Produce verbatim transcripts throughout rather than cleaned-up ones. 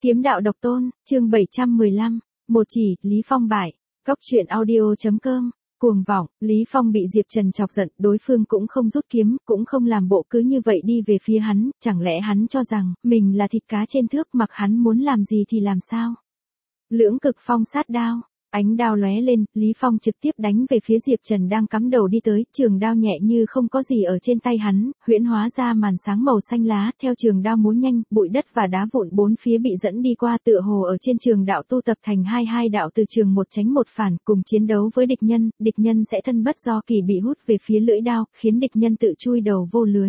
Kiếm đạo độc tôn, chương bảy trăm mười lăm, một chỉ, Lý Phong bại. Cốc truyện audio.com, cuồng vọng, Lý Phong bị Diệp Trần chọc giận, đối phương cũng không rút kiếm, cũng không làm bộ cứ như vậy đi về phía hắn, chẳng lẽ hắn cho rằng, mình là thịt cá trên thước mặc hắn muốn làm gì thì làm sao? Lưỡng cực phong sát đao. Ánh đao lóe lên, Lý Phong trực tiếp đánh về phía Diệp Trần đang cắm đầu đi tới, trường đao nhẹ như không có gì ở trên tay hắn, huyễn hóa ra màn sáng màu xanh lá, theo trường đao múa nhanh, bụi đất và đá vụn bốn phía bị dẫn đi qua, tựa hồ ở trên trường đạo tu tập thành hai hai đạo từ trường một tránh một phản, cùng chiến đấu với địch nhân, địch nhân sẽ thân bất do kỳ bị hút về phía lưỡi đao, khiến địch nhân tự chui đầu vô lưới.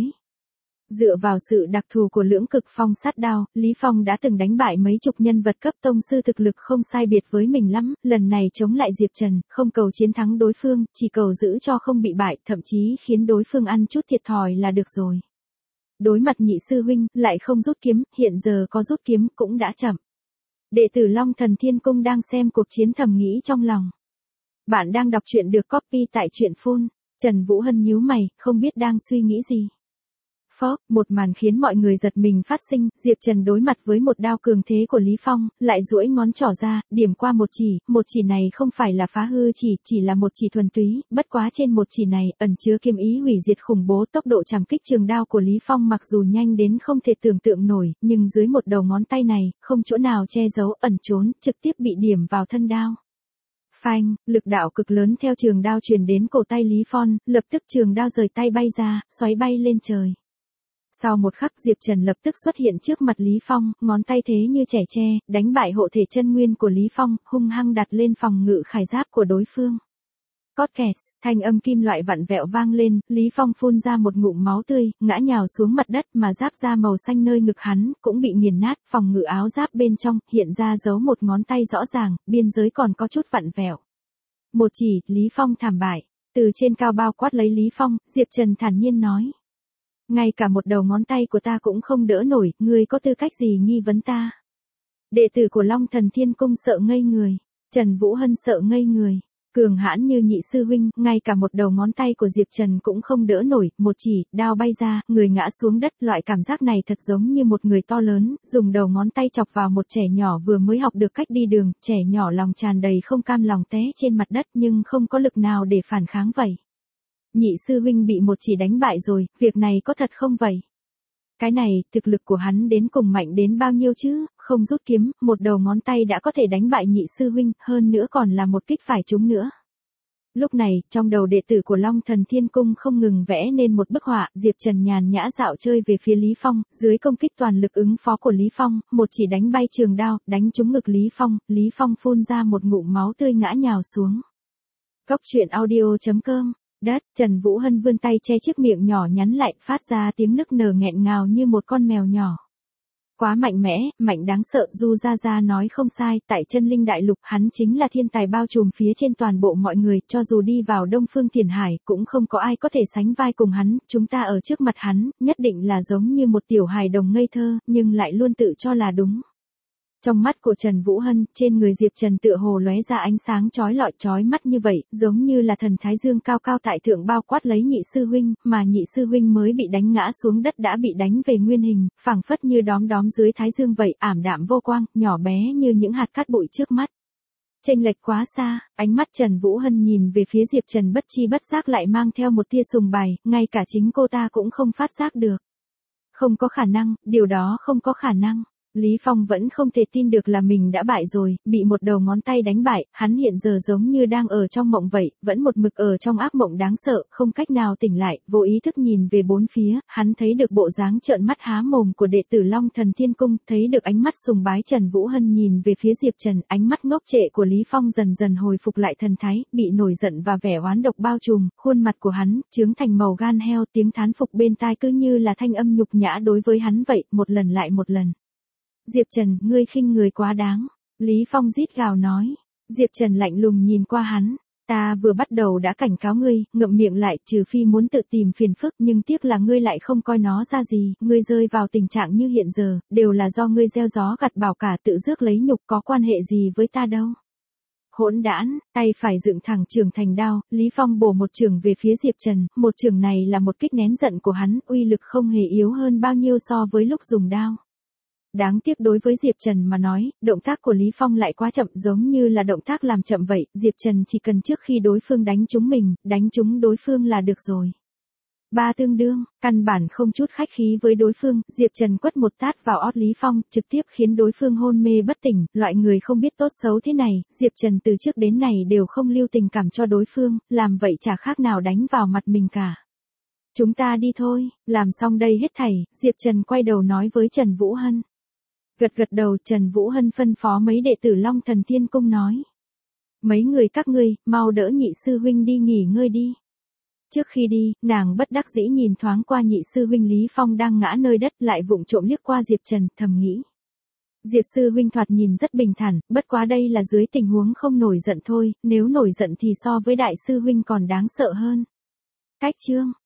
Dựa vào sự đặc thù của lưỡng cực phong sát đao, Lý Phong đã từng đánh bại mấy chục nhân vật cấp tông sư thực lực không sai biệt với mình lắm, lần này chống lại Diệp Trần, không cầu chiến thắng đối phương, chỉ cầu giữ cho không bị bại, thậm chí khiến đối phương ăn chút thiệt thòi là được rồi. Đối mặt nhị sư huynh, lại không rút kiếm, hiện giờ có rút kiếm cũng đã chậm. Đệ tử Long Thần Thiên Cung đang xem cuộc chiến thầm nghĩ trong lòng. Bạn đang đọc truyện được copy tại truyện phone. Trần Vũ Hân nhíu mày, không biết đang suy nghĩ gì. Phó, một màn khiến mọi người giật mình phát sinh, Diệp Trần đối mặt với một đao cường thế của Lý Phong, lại duỗi ngón trỏ ra, điểm qua một chỉ, một chỉ này không phải là phá hư chỉ, chỉ là một chỉ thuần túy, bất quá trên một chỉ này, ẩn chứa kiếm ý hủy diệt khủng bố, tốc độ chạm kích trường đao của Lý Phong mặc dù nhanh đến không thể tưởng tượng nổi, nhưng dưới một đầu ngón tay này, không chỗ nào che giấu, ẩn trốn, trực tiếp bị điểm vào thân đao. Phanh, lực đạo cực lớn theo trường đao truyền đến cổ tay Lý Phong, lập tức trường đao rời tay bay ra, xoáy bay lên trời. Sau một khắc Diệp Trần lập tức xuất hiện trước mặt Lý Phong, ngón tay thế như trẻ tre, đánh bại hộ thể chân nguyên của Lý Phong, hung hăng đặt lên phòng ngự khải giáp của đối phương. Cót kẹt, thanh âm kim loại vặn vẹo vang lên, Lý Phong phun ra một ngụm máu tươi, ngã nhào xuống mặt đất mà giáp da màu xanh nơi ngực hắn, cũng bị nghiền nát, phòng ngự áo giáp bên trong, hiện ra dấu một ngón tay rõ ràng, biên giới còn có chút vặn vẹo. Một chỉ, Lý Phong thảm bại, từ trên cao bao quát lấy Lý Phong, Diệp Trần thản nhiên nói. Ngay cả một đầu ngón tay của ta cũng không đỡ nổi, ngươi có tư cách gì nghi vấn ta? Đệ tử của Long Thần Thiên Cung sợ ngây người, Trần Vũ Hân sợ ngây người, cường hãn như nhị sư huynh, ngay cả một đầu ngón tay của Diệp Trần cũng không đỡ nổi, một chỉ, đao bay ra, người ngã xuống đất, loại cảm giác này thật giống như một người to lớn, dùng đầu ngón tay chọc vào một trẻ nhỏ vừa mới học được cách đi đường, trẻ nhỏ lòng tràn đầy không cam lòng té trên mặt đất nhưng không có lực nào để phản kháng vậy. Nhị sư huynh bị một chỉ đánh bại rồi, việc này có thật không vậy? Cái này, thực lực của hắn đến cùng mạnh đến bao nhiêu chứ, không rút kiếm, một đầu ngón tay đã có thể đánh bại nhị sư huynh, hơn nữa còn là một kích phải trúng nữa. Lúc này, trong đầu đệ tử của Long Thần Thiên Cung không ngừng vẽ nên một bức họa, Diệp Trần nhàn nhã dạo chơi về phía Lý Phong, dưới công kích toàn lực ứng phó của Lý Phong, một chỉ đánh bay trường đao, đánh trúng ngực Lý Phong, Lý Phong phun ra một ngụm máu tươi ngã nhào xuống. Cốc truyện audio.com Đất, Trần Vũ Hân vươn tay che chiếc miệng nhỏ nhắn lại, phát ra tiếng nức nở nghẹn ngào như một con mèo nhỏ. Quá mạnh mẽ, mạnh đáng sợ, Du Gia Gia nói không sai, tại Chân Linh Đại Lục, hắn chính là thiên tài bao trùm phía trên toàn bộ mọi người, cho dù đi vào Đông Phương Thiền Hải, cũng không có ai có thể sánh vai cùng hắn, chúng ta ở trước mặt hắn, nhất định là giống như một tiểu hài đồng ngây thơ, nhưng lại luôn tự cho là đúng. Trong mắt của Trần Vũ Hân, trên người Diệp Trần tựa hồ lóe ra ánh sáng chói lọi chói mắt như vậy, giống như là thần thái dương cao cao tại thượng bao quát lấy nhị sư huynh, mà nhị sư huynh mới bị đánh ngã xuống đất đã bị đánh về nguyên hình, phảng phất như đóm đóm dưới thái dương vậy, ảm đạm vô quang, nhỏ bé như những hạt cát bụi trước mắt. Chênh lệch quá xa, ánh mắt Trần Vũ Hân nhìn về phía Diệp Trần bất chi bất giác lại mang theo một tia sùng bái, ngay cả chính cô ta cũng không phát giác được. Không có khả năng, điều đó không có khả năng. Lý Phong vẫn không thể tin được là mình đã bại rồi, bị một đầu ngón tay đánh bại, hắn hiện giờ giống như đang ở trong mộng vậy, vẫn một mực ở trong ác mộng đáng sợ, không cách nào tỉnh lại, vô ý thức nhìn về bốn phía, hắn thấy được bộ dáng trợn mắt há mồm của đệ tử Long Thần Thiên Cung, thấy được ánh mắt sùng bái Trần Vũ Hân nhìn về phía Diệp Trần, ánh mắt ngốc trệ của Lý Phong dần dần hồi phục lại thần thái, bị nổi giận và vẻ oán độc bao trùm, khuôn mặt của hắn, trướng thành màu gan heo, tiếng thán phục bên tai cứ như là thanh âm nhục nhã đối với hắn vậy, một lần lại một lần. Diệp Trần, ngươi khinh người quá đáng. Lý Phong rít gào nói. Diệp Trần lạnh lùng nhìn qua hắn. Ta vừa bắt đầu đã cảnh cáo ngươi, ngậm miệng lại, trừ phi muốn tự tìm phiền phức, nhưng tiếc là ngươi lại không coi nó ra gì, ngươi rơi vào tình trạng như hiện giờ, đều là do ngươi gieo gió gặt bão cả, tự rước lấy nhục, có quan hệ gì với ta đâu. Hỗn đản, tay phải dựng thẳng trường thành đao, Lý Phong bổ một trường về phía Diệp Trần, một trường này là một kích nén giận của hắn, uy lực không hề yếu hơn bao nhiêu so với lúc dùng đao. Đáng tiếc đối với Diệp Trần mà nói, động tác của Lý Phong lại quá chậm, giống như là động tác làm chậm vậy, Diệp Trần chỉ cần trước khi đối phương đánh trúng mình, đánh trúng đối phương là được rồi. Ba tương đương, căn bản không chút khách khí với đối phương, Diệp Trần quất một tát vào ót Lý Phong, trực tiếp khiến đối phương hôn mê bất tỉnh, loại người không biết tốt xấu thế này, Diệp Trần từ trước đến nay đều không lưu tình cảm cho đối phương, làm vậy chả khác nào đánh vào mặt mình cả. Chúng ta đi thôi, làm xong đây hết thảy, Diệp Trần quay đầu nói với Trần Vũ Hân. Gật gật đầu, Trần Vũ Hân phân phó mấy đệ tử Long Thần Thiên Cung nói. Mấy người các ngươi, mau đỡ nhị sư huynh đi nghỉ ngơi đi. Trước khi đi, nàng bất đắc dĩ nhìn thoáng qua nhị sư huynh Lý Phong đang ngã nơi đất, lại vụng trộm liếc qua Diệp Trần, thầm nghĩ. Diệp sư huynh thoạt nhìn rất bình thản, bất quá đây là dưới tình huống không nổi giận thôi, nếu nổi giận thì so với đại sư huynh còn đáng sợ hơn. Cách chương